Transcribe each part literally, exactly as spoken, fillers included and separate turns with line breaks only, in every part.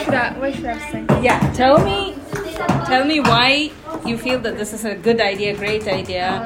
should I? What should I say?
Yeah, tell me, tell me why you feel that this is a good idea, great idea.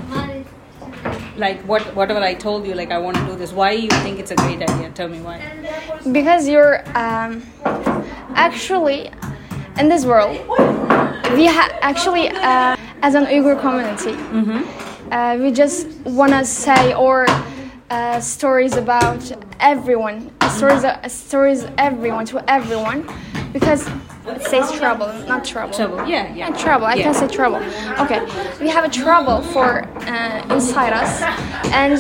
Like what, whatever I told you, like I want to do this. Why you think it's a great idea? Tell me why.
Because you're um, actually in this world. We ha- actually, uh, as an Uyghur community, mm-hmm. uh, we just want to say or uh, stories about everyone, stories, uh, stories everyone to everyone, because it says trouble, not trouble.
Trouble, yeah, yeah.
yeah trouble. I
yeah.
can say trouble. Okay, we have a trouble for uh, inside us, and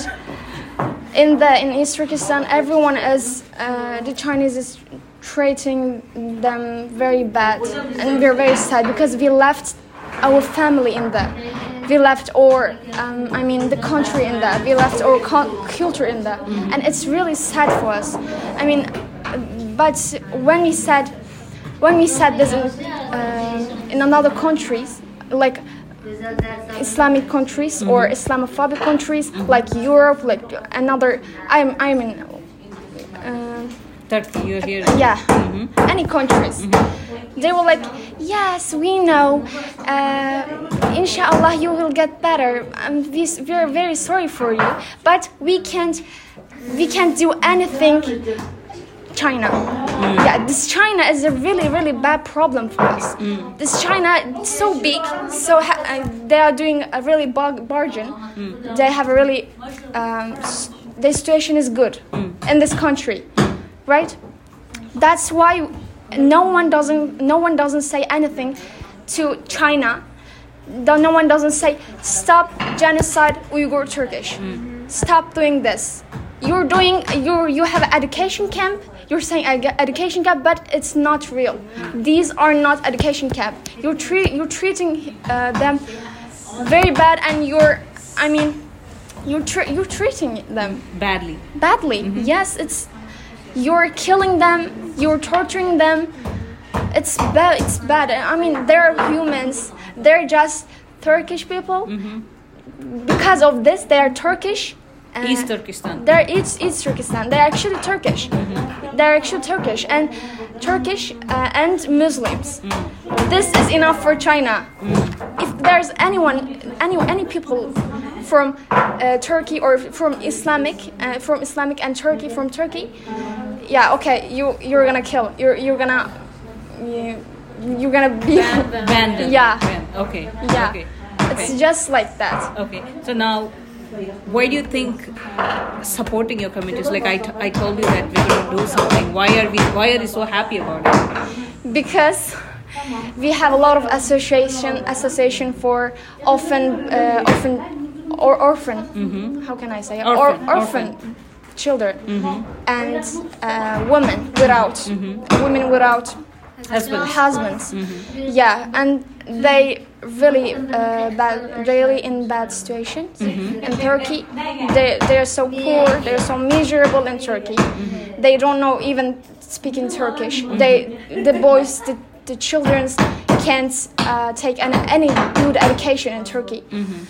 in the in East Turkestan, everyone is uh, the Chinese is treating them very bad, and we're very sad because we left our family in there. We left our, um, I mean, the country in there. We left our co- culture in there, mm-hmm. and it's really sad for us. I mean, but when we said, when we said this in, uh, in another countries, like Islamic countries mm-hmm. or Islamophobic countries, mm-hmm. like Europe, like another, I'm, I'm in. Uh,
Turkey, you're here.
Yeah, mm-hmm. any countries. Mm-hmm. They were like, yes, we know. Uh, inshallah, you will get better. Um, we, we're very sorry for you, but we can't, we can't do anything. China, mm. yeah, this China is a really, really bad problem for us. Mm. This China, so big, so ha- uh, they are doing a really bug bargain. Mm. They have a really, um, their situation is good mm. in this country. Right? That's why no one doesn't no one doesn't say anything to China. No one doesn't say stop genocide Uyghur Turkish. Mm. Stop doing this. You're doing you you have an education camp. You're saying education camp, but it's not real. These are not education camp. You're tre- you're treating uh, them very bad, and you're I mean you're tre- you're treating them
badly.
Badly. Mm-hmm. Yes, it's. You're killing them, you're torturing them. It's bad, it's bad. I mean, they're humans. They're just Turkish people. Mm-hmm. Because of this, they are Turkish.
Uh, East Turkestan.
They're East, East Turkestan. They're actually Turkish. Mm-hmm. They're actually Turkish. And Turkish uh, and Muslims. Mm. This is enough for China. Mm. If there's anyone, any, any people from uh, Turkey or from Islamic, uh, from Islamic and Turkey, from Turkey, yeah, okay, you you're gonna kill, you're you're gonna, you, you're gonna be
abandoned.
Yeah.
Okay.
Yeah.
Okay.
It's
okay.
just like that.
Okay. So now, why do you think supporting your communities? Like I, t- I told you that we're going to do something. Why are we? Why are you so happy about it?
Because we have a lot of association association for orphan uh, orphan or orphan. Mm-hmm. How can I say
orphan,
or, orphan,
orphan.
children mm-hmm. and uh, women without mm-hmm. women without
husbands.
Husbands. Mm-hmm. Yeah, and they really uh, bad, really in bad situations. Mm-hmm. In Turkey, they they are so poor, they are so miserable in Turkey. Mm-hmm. They don't know even speaking Turkish. Mm-hmm. They the boys the the children can't uh, take an, any good education in Turkey. Mm-hmm.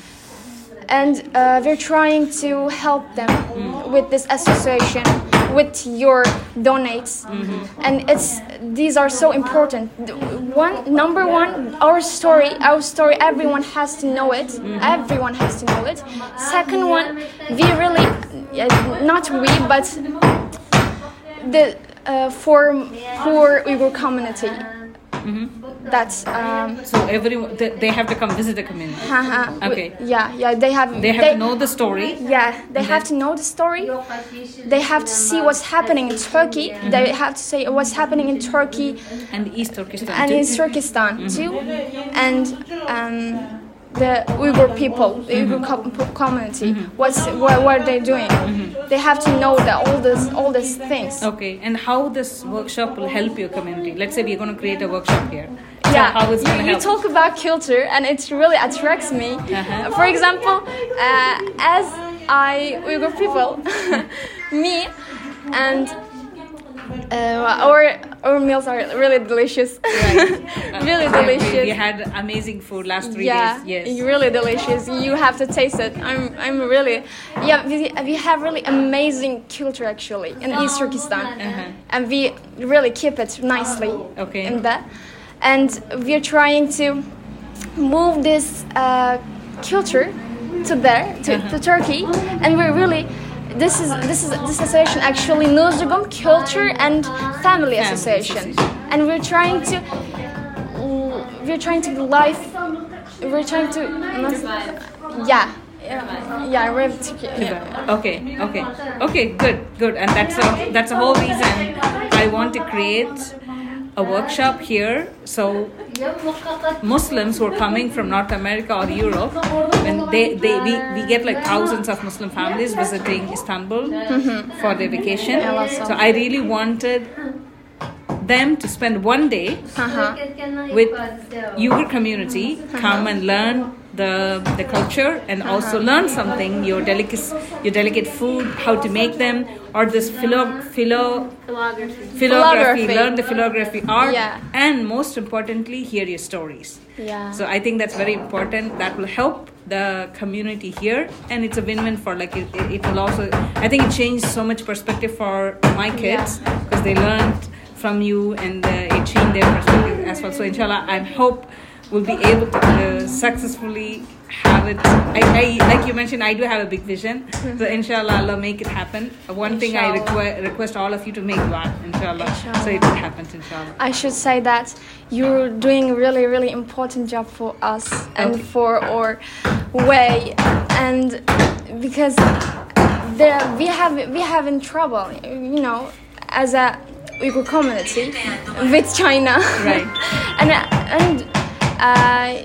And uh, we're trying to help them mm. with this association, with your donates, mm-hmm. and it's these are so important. One number one, our story, our story. Everyone has to know it. Mm-hmm. Everyone has to know it. Second one, we really, uh, not we, but the uh, for poor Uyghur community. Mm-hmm. That's um,
so everyone they, they have to come visit the community.
Uh-huh.
Okay.
Yeah, yeah. They have.
They have they, to know the story.
Yeah, they have to know the story. They have to see what's happening in Turkey. Mm-hmm. They have to say what's happening in Turkey
and East Turkestan
and
too.
East Turkestan mm-hmm. too, and um, the Uyghur people, the Uyghur mm-hmm. community. Mm-hmm. What's what, what are they doing? Mm-hmm. They have to know the, all this all these things.
Okay, and how this workshop will help your community? Let's say we're going to create a workshop here. So
yeah,
how it's
you,
gonna
you
help?
talk about culture, and it really attracts me. Uh-huh. For example, uh, as I Uyghur people, me, and Uh, our our meals are really delicious.
Right.
Really
Uh, we-
delicious.
We had amazing food last three
Yeah,
days. Yes.
really delicious. You have to taste it. I'm, I'm really, yeah. We, we have really amazing culture actually in East Turkestan,
Uh-huh.
and we really keep it nicely.
Okay.
In that, and we're trying to move this uh, culture to there, to,
Uh-huh.
to Turkey, and we're really. This is this is this association actually Nuzugum Culture and Family Association,
Association.
and we're trying to we're trying to life we're trying to yeah yeah yeah we're to, yeah.
Okay, okay, okay, good, good, and that's a, that's the whole reason I want to create a workshop here. So Muslims who are coming from North America or Europe, when they, they we, we get like thousands of Muslim families visiting Istanbul for their vacation. So I really wanted them to spend one day
Uh-huh.
with Uyghur community, come and learn the the culture and also learn something, your delicacy, your delicate food, how to make them, or this philo, philo, philography,
Philography.
learn the philography art,
Yeah.
and most importantly, hear your stories.
Yeah.
So I think that's very important. That will help the community here, and it's a win-win for like it, it, it will also. I think it changed so much perspective for my kids because they learned from you, and uh, it changed their perspective as well. So inshallah, I hope we'll be able to uh, successfully have it. I, I, like you mentioned, I do have a big vision. So inshallah, Allah make it happen. Uh, One thing I
Inshallah.
requ- request all of you to make dua, inshallah.
Inshallah.
So it will happen, inshallah.
I should say that you're doing a really, really important job for us and
Okay.
for our way, and because there we have we have in trouble, you know, as a Uyghur community with China,
Right.
and and uh,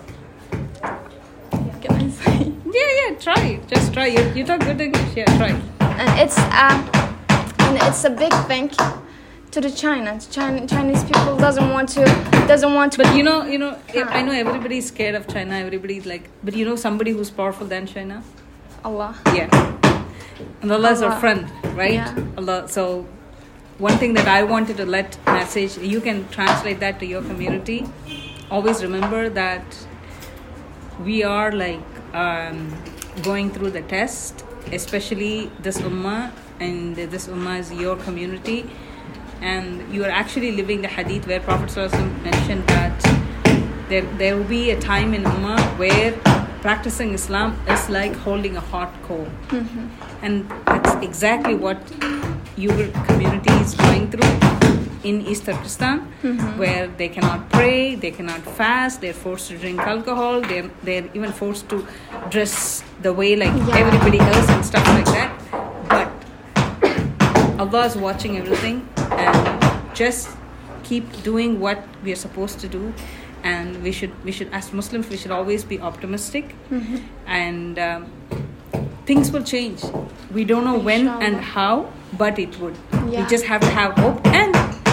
can I say?
Yeah, yeah, try it. Just try. You, you talk good English. Yeah, try.
And it's uh, and it's a big thing to the China. China Chinese people doesn't want to doesn't want to.
But you know, you know, I know everybody's scared of China. Everybody's like, but you know, somebody who's powerful than China.
Allah.
Yeah. And Allah is our
Allah.
friend, right?
Yeah.
Allah. So, one thing that I wanted to let message, you can translate that to your community. Always remember that we are like um, going through the test, especially this ummah, and this ummah is your community, and you are actually living the hadith where Prophet ﷺ mentioned that there there will be a time in ummah where practicing Islam is like holding a hot coal,
Mm-hmm.
and that's exactly what your community is going through in East Turkestan,
Mm-hmm.
where they cannot pray, they cannot fast, they're forced to drink alcohol, they're, they're even forced to dress the way like
Yeah.
everybody else and stuff like that. But Allah is watching everything, and just keep doing what we are supposed to do. And we should, we should, as Muslims, we should always be optimistic,
Mm-hmm.
and um, things will change. We don't know when and
Inshallah.
how, but it would. We
Yeah.
just have to have hope. And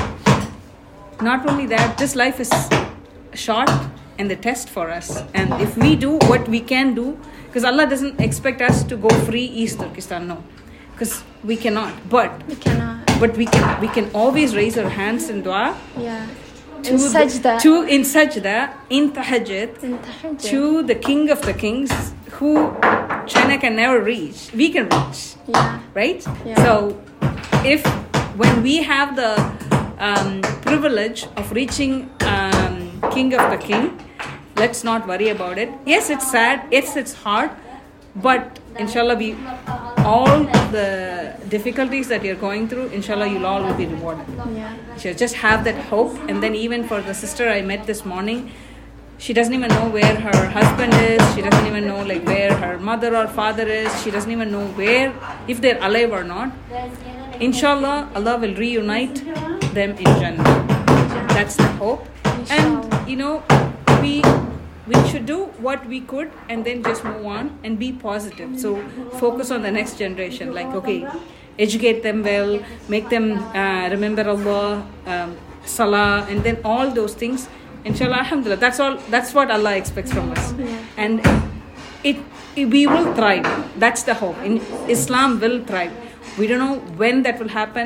not only that, this life is short and the test for us. And if we do what we can do, because Allah doesn't expect us to go free East Turkestan, no, because we cannot. But
We cannot.
but we can we can always raise our hands in dua.
Yeah.
To
In
the-
sajda.
to in sajda, in tahajjud,
In tahajjud.
to the King of the Kings, who China can never reach. We can reach,
Yeah.
right?
Yeah.
So, if when we have the um, privilege of reaching um, King of the King, let's not worry about it. Yes, it's sad. Yes, it's hard, but inshallah, we all the difficulties that you're going through, inshallah, you'll all will be rewarded.
Yeah.
So just have that hope. And then even for the sister I met this morning, she doesn't even know where her husband is. She doesn't even know like where her mother or father is. She doesn't even know where, if they're alive or not. Inshallah, Allah will reunite them in Jannah. That's the hope. And you know, we we should do what we could and then just move on and be positive. So focus on the next generation. Like, okay, educate them well, make them uh, remember Allah, um, Salah, and then all those things. Inshallah, alhamdulillah. That's all. That's what Allah expects from us. And it, it we will thrive. That's the hope. In Islam will thrive. We don't know when that will happen,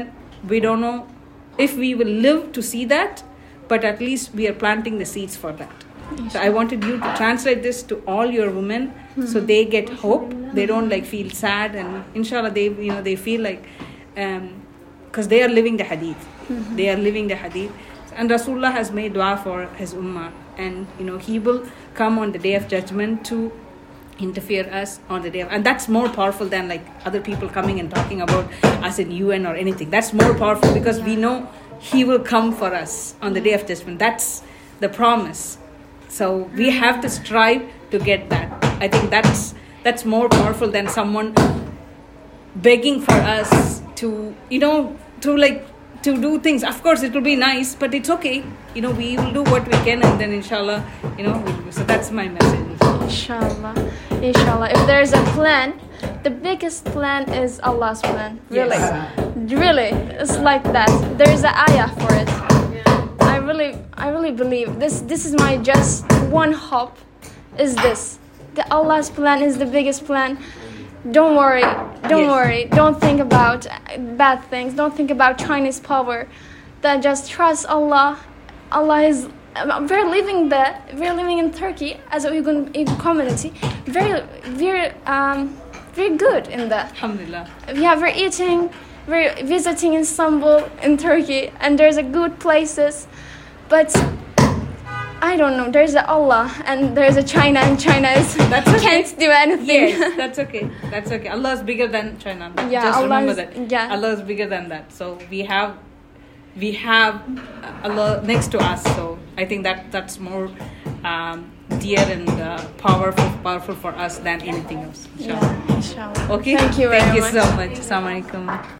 we don't know if we will live to see that, but at least we are planting the seeds for that. So I wanted you to translate this to all your women, mm-hmm. so they get hope. They don't like feel sad, and inshallah they you know they feel like, because um, they are living the hadith. Mm-hmm. They are living the hadith, and Rasulullah has made dua for his ummah, and you know he will come on the day of judgment to interfere us on the day of, and that's more powerful than like other people coming and talking about us in U N or anything. That's more powerful because we know he will come for us on the day of judgment. That's the promise. So we have to strive to get that. I think that's that's more powerful than someone begging for us to, you know, to like to do things. Of course, it will be nice, but it's okay. You know, we will do what we can, and then inshallah, you know. We'll, so that's my message.
Inshallah, inshallah. If there's a plan, the biggest plan is Allah's plan. Really, yes. really, it's like that. There's an ayah for it. I really, I really believe this. This is my just one hope. Is this the Allah's plan is the biggest plan? Don't worry, don't yes. worry. Don't think about bad things. Don't think about Chinese power. Then just trust Allah. Allah is. We're living the. We're living in Turkey as a Uyghur community. Very, very, um, very good in that.
Alhamdulillah.
Yeah, we're eating. We're visiting Istanbul in Turkey, and there's a good places, but I don't know. There's a Allah, and there's a China, and China is that's okay. can't do anything.
Yes, that's okay. That's okay. Allah is bigger than China.
Yeah,
just
Allah
remember
is,
that.
Yeah.
Allah is bigger than that. So we have, we have Allah next to us. So I think that that's more um, dear and uh, powerful, powerful for us than anything else. Inshallah.
Yeah, inshallah.
Okay.
Thank you very
Thank
much.
you so much. Assalamu alaikum.